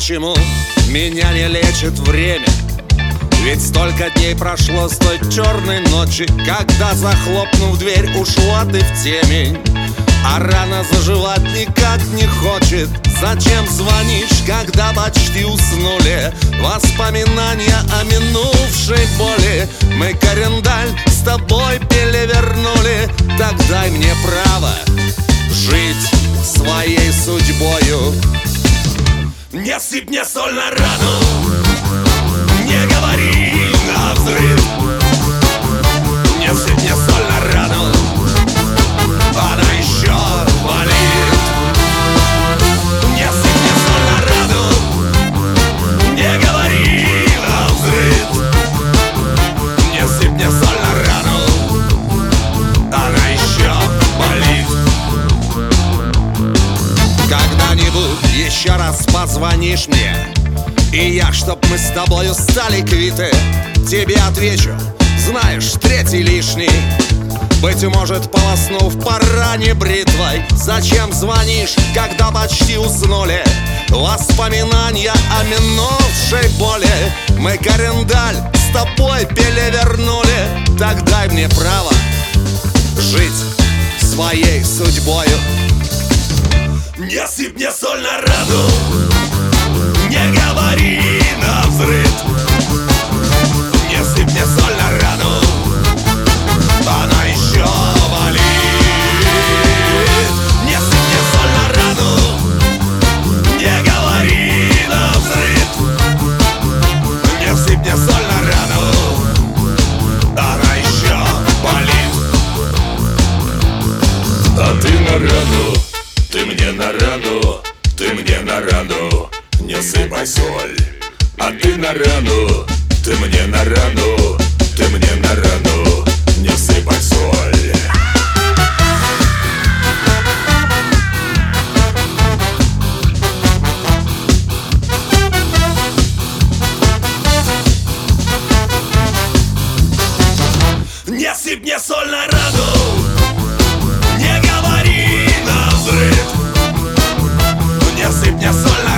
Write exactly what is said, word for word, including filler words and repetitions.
почему меня не лечит время? Ведь столько дней прошло с той черной ночи, когда, захлопнув дверь, ушла ты в темень. А рана заживать никак не хочет. Зачем звонишь, когда почти уснули? Воспоминания о минувшей боли мы Карендаль с тобой перевернули. Так дай мне право жить своей судьбою. Не сыпь мне соль на рану, не говори навзрыд. Не сыпь мне соль на рану, она еще болит. Не сыпь мне соль на рану, не говори навзрыд. Не сыпь мне соль на рану, она еще болит. Когда-нибудь еще раз позвонишь мне, и я, чтоб мы с тобою стали квиты, тебе отвечу: знаешь, третий лишний. Быть может, полоснув по ране бритвой. Зачем звонишь, когда почти уснули? Воспоминания о минувшей боли мы Карендаль с тобой перевернули. Так дай мне право жить своей судьбою. Не сыпь мне соль на рану, не говори навзрыд. Не сыпь мне соль на рану, она еще болит. Не сыпь мне соль на рану, не говори навзрыд. Не сыпь мне соль на рану, она еще болит. А ты на рану, ты мне на рану, ты мне на рану не сыпай соль. А ты на рану, ты мне на рану, ты мне на рану не сыпай соль. Не сыпь мне соль на рану, не говори навзрыд. Не сыпь мне соль на